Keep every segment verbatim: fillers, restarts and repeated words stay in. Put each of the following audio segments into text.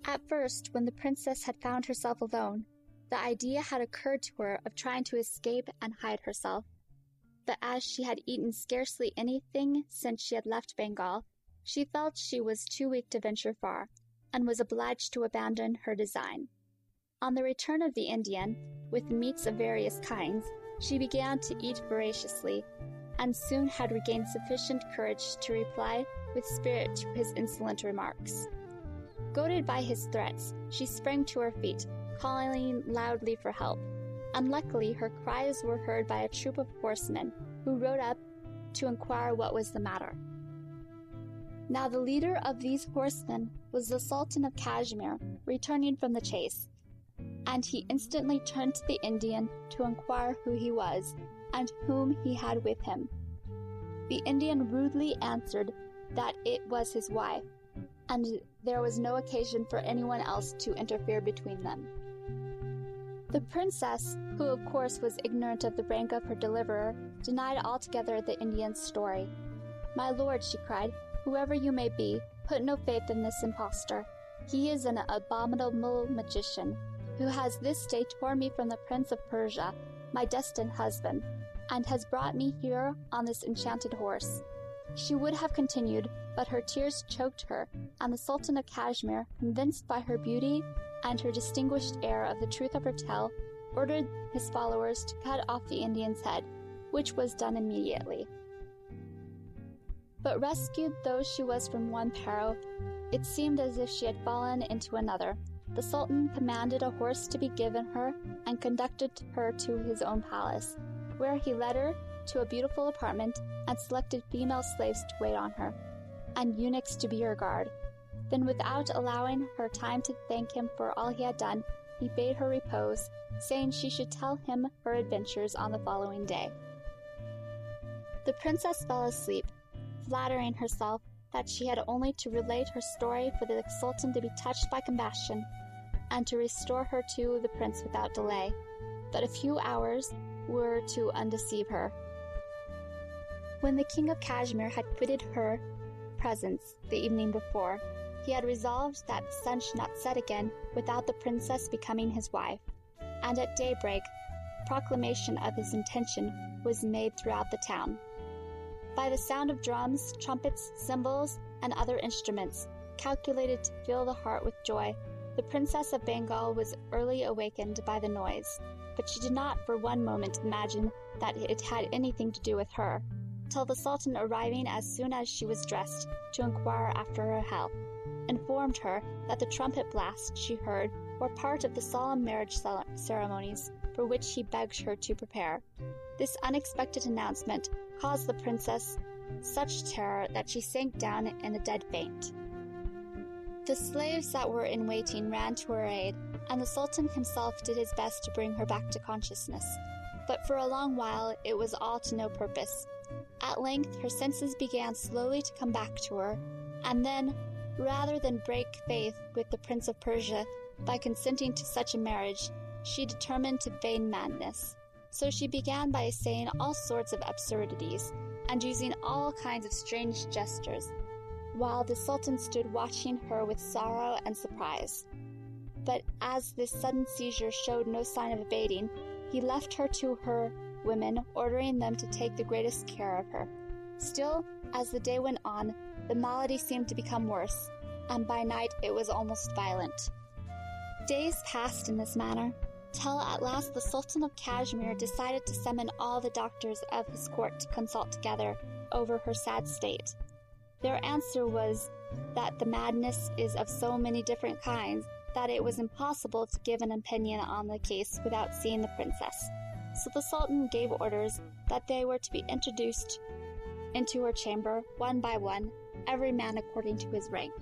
At first, when the princess had found herself alone, the idea had occurred to her of trying to escape and hide herself. But as she had eaten scarcely anything since she had left Bengal, she felt she was too weak to venture far, and was obliged to abandon her design. On the return of the Indian, with meats of various kinds, she began to eat voraciously, and soon had regained sufficient courage to reply with spirit to his insolent remarks. Goaded by his threats, she sprang to her feet, calling loudly for help. Unluckily, her cries were heard by a troop of horsemen, who rode up to inquire what was the matter. Now the leader of these horsemen was the Sultan of Kashmir, returning from the chase, and he instantly turned to the Indian to inquire who he was, and whom he had with him. The Indian rudely answered that it was his wife, and there was no occasion for anyone else to interfere between them. The princess, who of course was ignorant of the rank of her deliverer, denied altogether the Indian's story. "My lord," she cried, "whoever you may be, put no faith in this impostor. He is an abominable magician, who has this day torn me from the Prince of Persia, my destined husband, and has brought me here on this enchanted horse." She would have continued, but her tears choked her, and the Sultan of Kashmir, convinced by her beauty and her distinguished air of the truth of her tale, ordered his followers to cut off the Indian's head, which was done immediately. But rescued though she was from one peril, it seemed as if she had fallen into another. The Sultan commanded a horse to be given her, and conducted her to his own palace, where he led her to a beautiful apartment, and selected female slaves to wait on her, and eunuchs to be her guard. Then, without allowing her time to thank him for all he had done, he bade her repose, saying she should tell him her adventures on the following day. The princess fell asleep, flattering herself that she had only to relate her story for the Sultan to be touched by compassion, and to restore her to the prince without delay. But a few hours were to undeceive her. When the King of Kashmir had quitted her presence the evening before, he had resolved that the sun should not set again without the princess becoming his wife, and at daybreak proclamation of his intention was made throughout the town. By the sound of drums, trumpets, cymbals, and other instruments, calculated to fill the heart with joy, the Princess of Bengal was early awakened by the noise, but she did not for one moment imagine that it had anything to do with her, till the Sultan, arriving as soon as she was dressed to inquire after her health, informed her that the trumpet blasts she heard were part of the solemn marriage ceremonies for which he begged her to prepare. This unexpected announcement caused the princess such terror that she sank down in a dead faint. The slaves that were in waiting ran to her aid, and the Sultan himself did his best to bring her back to consciousness. But for a long while it was all to no purpose. At length her senses began slowly to come back to her, and then, rather than break faith with the Prince of Persia by consenting to such a marriage, she determined to feign madness. So she began by saying all sorts of absurdities, and using all kinds of strange gestures, while the Sultan stood watching her with sorrow and surprise. But as this sudden seizure showed no sign of abating, he left her to her women, ordering them to take the greatest care of her. Still, as the day went on, the malady seemed to become worse, and by night it was almost violent. Days passed in this manner, till at last the Sultan of Kashmir decided to summon all the doctors of his court to consult together over her sad state. Their answer was that the madness is of so many different kinds that it was impossible to give an opinion on the case without seeing the princess. So the Sultan gave orders that they were to be introduced into her chamber, one by one, every man according to his rank.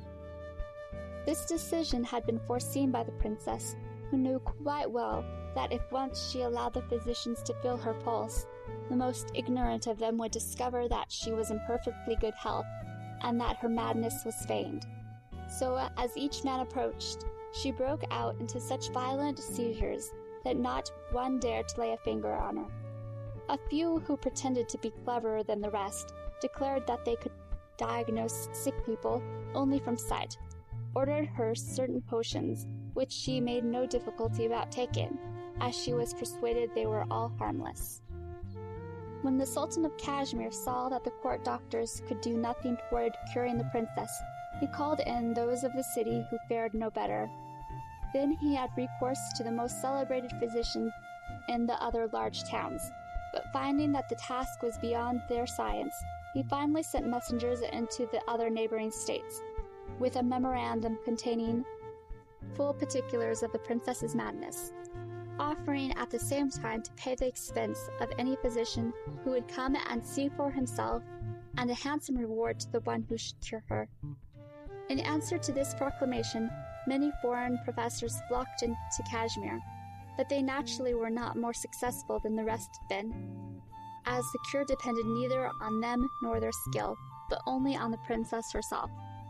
This decision had been foreseen by the princess, who knew quite well that if once she allowed the physicians to feel her pulse, the most ignorant of them would discover that she was in perfectly good health, and that her madness was feigned. So as each man approached, she broke out into such violent seizures that not one dared to lay a finger on her. A few who pretended to be cleverer than the rest declared that they could diagnose sick people only from sight, ordered her certain potions, which she made no difficulty about taking, as she was persuaded they were all harmless. When the Sultan of Kashmir saw that the court doctors could do nothing toward curing the princess, he called in those of the city who fared no better. Then he had recourse to the most celebrated physicians in the other large towns, but finding that the task was beyond their science, he finally sent messengers into the other neighboring states, with a memorandum containing full particulars of the princess's madness, offering at the same time to pay the expense of any physician who would come and see for himself, and a handsome reward to the one who should cure her. In answer to this proclamation, many foreign professors flocked into Kashmir, but they naturally were not more successful than the rest had been, as the cure depended neither on them nor their skill, but only on the princess herself.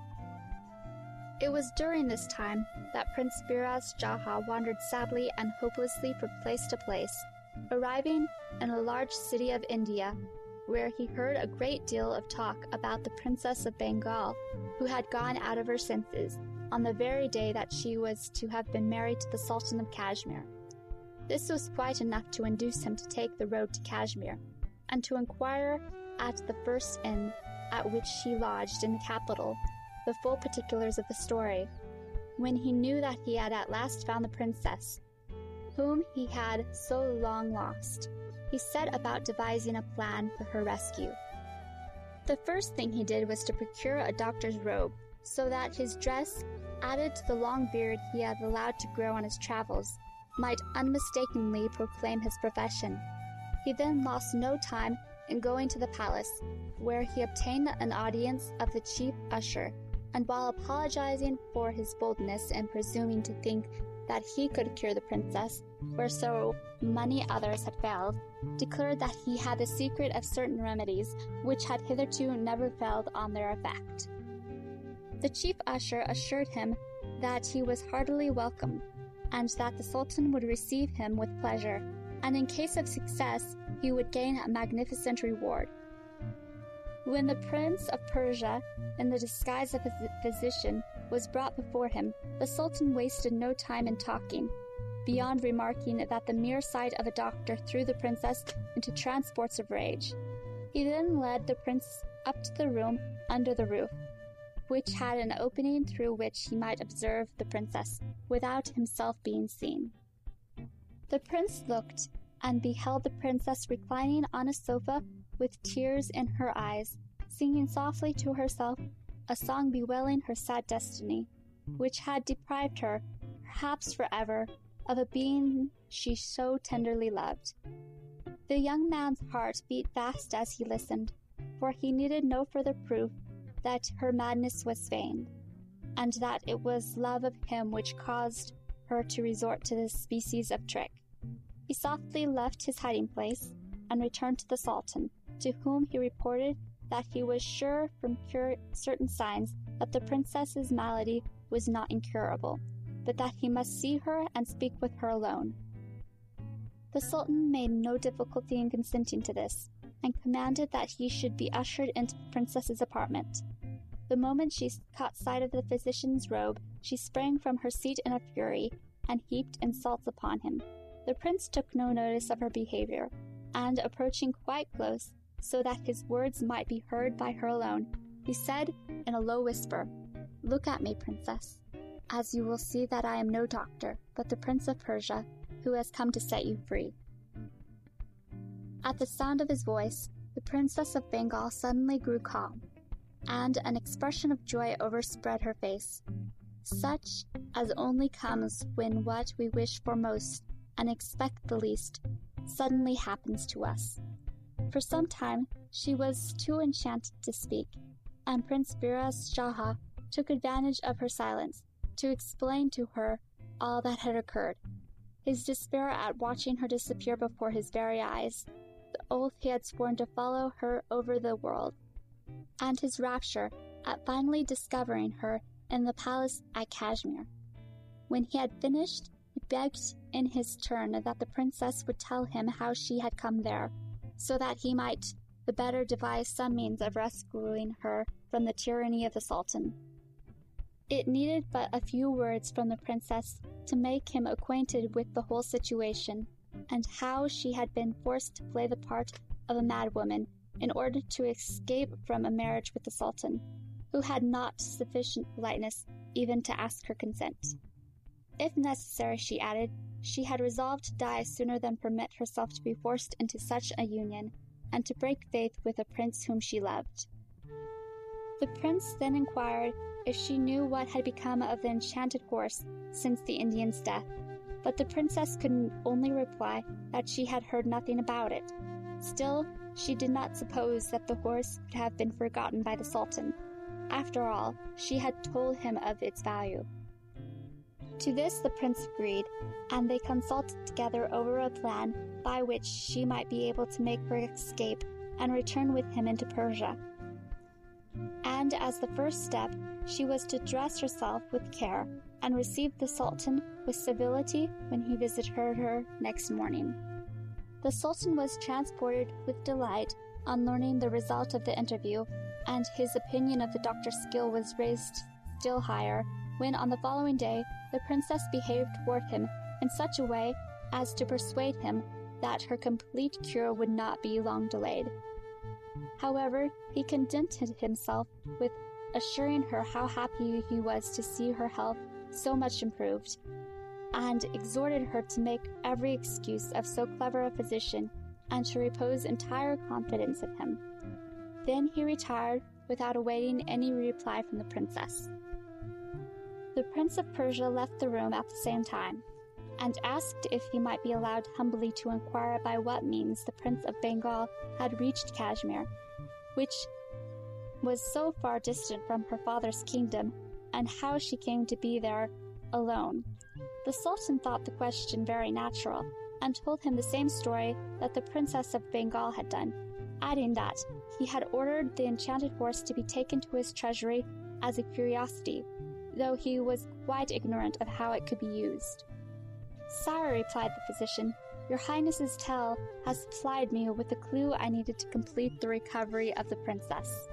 It was during this time that Prince Firoz Jahan wandered sadly and hopelessly from place to place, arriving in a large city of India, where he heard a great deal of talk about the Princess of Bengal, who had gone out of her senses on the very day that she was to have been married to the Sultan of Kashmir. This was quite enough to induce him to take the road to Kashmir, and to inquire at the first inn at which she lodged in the capital the full particulars of the story. When he knew that he had at last found the princess, whom he had so long lost, he set about devising a plan for her rescue. The first thing he did was to procure a doctor's robe, so that his dress, added to the long beard he had allowed to grow on his travels, might unmistakably proclaim his profession. He then lost no time in going to the palace, where he obtained an audience of the chief usher, and while apologizing for his boldness in presuming to think that he could cure the princess, where so many others had failed, declared that he had the secret of certain remedies which had hitherto never failed on their effect. The chief usher assured him that he was heartily welcome, and that the Sultan would receive him with pleasure, and in case of success he would gain a magnificent reward. When the Prince of Persia, in the disguise of a physician, was brought before him, the Sultan wasted no time in talking, beyond remarking that the mere sight of a doctor threw the princess into transports of rage. He then led the prince up to the room under the roof, which had an opening through which he might observe the princess, without himself being seen. The prince looked, and beheld the princess reclining on a sofa with tears in her eyes, singing softly to herself a song bewailing her sad destiny, which had deprived her, perhaps forever, of a being she so tenderly loved. The young man's heart beat fast as he listened, for he needed no further proof that her madness was feigned, and that it was love of him which caused her to resort to this species of trick. He softly left his hiding place, and returned to the Sultan, to whom he reported that he was sure from cur- certain signs that the princess's malady was not incurable, but that he must see her and speak with her alone. The Sultan made no difficulty in consenting to this, and commanded that he should be ushered into the princess's apartment. The moment she caught sight of the physician's robe, she sprang from her seat in a fury, and heaped insults upon him. The prince took no notice of her behavior, and approaching quite close, so that his words might be heard by her alone, he said in a low whisper, "Look at me, princess, as you will see that I am no doctor, but the Prince of Persia, who has come to set you free." At the sound of his voice, the Princess of Bengal suddenly grew calm, and an expression of joy overspread her face, such as only comes when what we wish for most and expect the least suddenly happens to us. For some time she was too enchanted to speak, and Prince Firoz Jahan took advantage of her silence to explain to her all that had occurred, his despair at watching her disappear before his very eyes, the oath he had sworn to follow her over the world, and his rapture at finally discovering her in the palace at Kashmir. When he had finished, he begged in his turn that the princess would tell him how she had come there, so that he might the better devise some means of rescuing her from the tyranny of the Sultan. It needed but a few words from the princess to make him acquainted with the whole situation, and how she had been forced to play the part of a madwoman in order to escape from a marriage with the Sultan, who had not sufficient politeness even to ask her consent. If necessary, she added, she had resolved to die sooner than permit herself to be forced into such a union, and to break faith with a prince whom she loved. The prince then inquired if she knew what had become of the enchanted horse since the Indian's death, but the princess could only reply that she had heard nothing about it. Still, she did not suppose that the horse could have been forgotten by the Sultan. After all, she had told him of its value. To this the prince agreed, and they consulted together over a plan by which she might be able to make her escape and return with him into Persia. And as the first step, she was to dress herself with care and receive the Sultan with civility when he visited her next morning. The Sultan was transported with delight on learning the result of the interview, and his opinion of the doctor's skill was raised still higher when on the following day the princess behaved toward him in such a way as to persuade him that her complete cure would not be long delayed. However, he contented himself with assuring her how happy he was to see her health so much improved, and exhorted her to make every excuse of so clever a physician and to repose entire confidence in him. Then he retired without awaiting any reply from the princess. The Prince of Persia left the room at the same time, and asked if he might be allowed humbly to inquire by what means the Prince of Bengal had reached Kashmir, which was so far distant from her father's kingdom, and how she came to be there alone. The Sultan thought the question very natural, and told him the same story that the Princess of Bengal had done, adding that he had ordered the enchanted horse to be taken to his treasury as a curiosity, though he was quite ignorant of how it could be used. "Sire," replied the physician, "your Highness's tale has supplied me with the clue I needed to complete the recovery of the princess.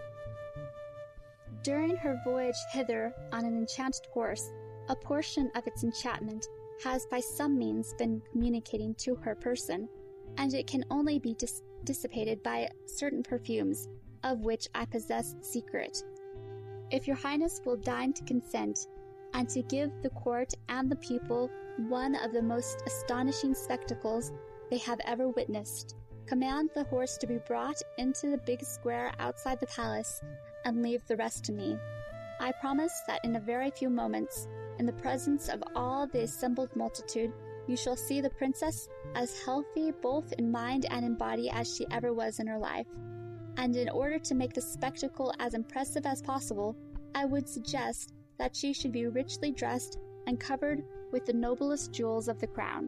During her voyage hither on an enchanted horse, a portion of its enchantment has by some means been communicating to her person, and it can only be dis- dissipated by certain perfumes, of which I possess the secret. If your Highness will deign to consent, and to give the court and the people one of the most astonishing spectacles they have ever witnessed, command the horse to be brought into the big square outside the palace, and leave the rest to me. I promise that in a very few moments, in the presence of all the assembled multitude, you shall see the princess as healthy both in mind and in body as she ever was in her life. And in order to make the spectacle as impressive as possible, I would suggest that she should be richly dressed and covered with the noblest jewels of the crown."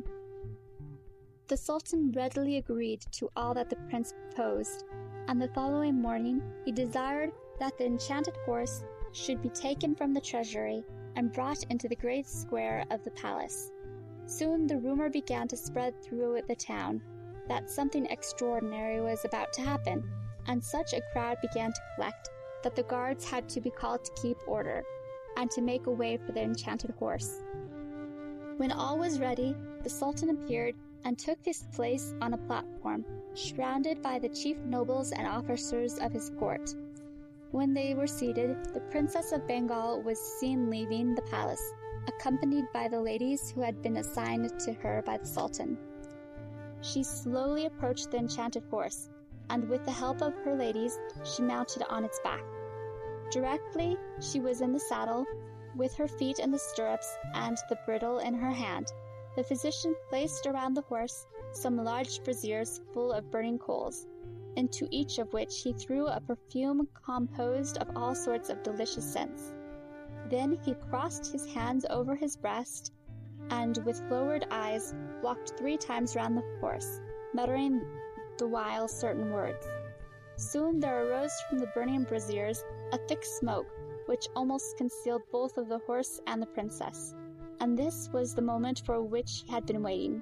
The Sultan readily agreed to all that the prince proposed, and the following morning he desired that the enchanted horse should be taken from the treasury and brought into the great square of the palace. Soon the rumor began to spread through the town that something extraordinary was about to happen, and such a crowd began to collect that the guards had to be called to keep order, and to make a way for the enchanted horse. When all was ready, the Sultan appeared and took his place on a platform, surrounded by the chief nobles and officers of his court. When they were seated, the Princess of Bengal was seen leaving the palace, accompanied by the ladies who had been assigned to her by the Sultan. She slowly approached the enchanted horse, and with the help of her ladies, she mounted on its back. Directly she was in the saddle, with her feet in the stirrups and the bridle in her hand, the physician placed around the horse some large braziers full of burning coals, into each of which he threw a perfume composed of all sorts of delicious scents. Then he crossed his hands over his breast, and with lowered eyes walked three times round the horse, muttering the while certain words. Soon there arose from the burning braziers a thick smoke, which almost concealed both of the horse and the princess, and this was the moment for which he had been waiting.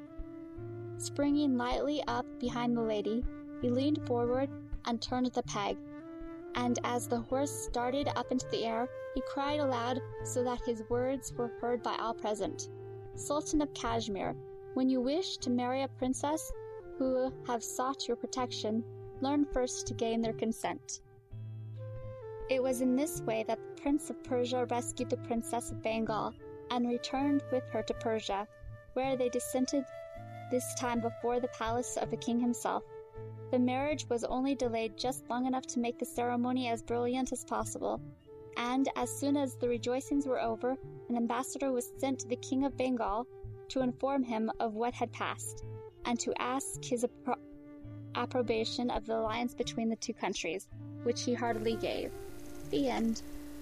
Springing lightly up behind the lady, he leaned forward and turned the peg. And as the horse started up into the air, he cried aloud so that his words were heard by all present. Sultan of Kashmir, when you wish to marry a princess who have sought your protection, learn first to gain their consent. It was in this way that the Prince of Persia rescued the Princess of Bengal and returned with her to Persia, where they descended this time before the palace of the king himself. The marriage was only delayed just long enough to make the ceremony as brilliant as possible, and as soon as the rejoicings were over, an ambassador was sent to the King of Bengal to inform him of what had passed, and to ask his appro- approbation of the alliance between the two countries, which he heartily gave. The end.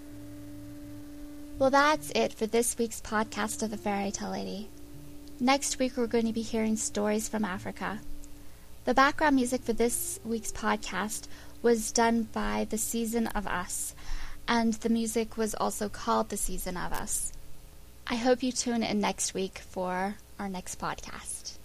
Well, that's it for this week's podcast of The Fairy Tale Lady. Next week, we're going to be hearing stories from Africa. The background music for this week's podcast was done by The Season of Us, and the music was also called The Season of Us. I hope you tune in next week for our next podcast.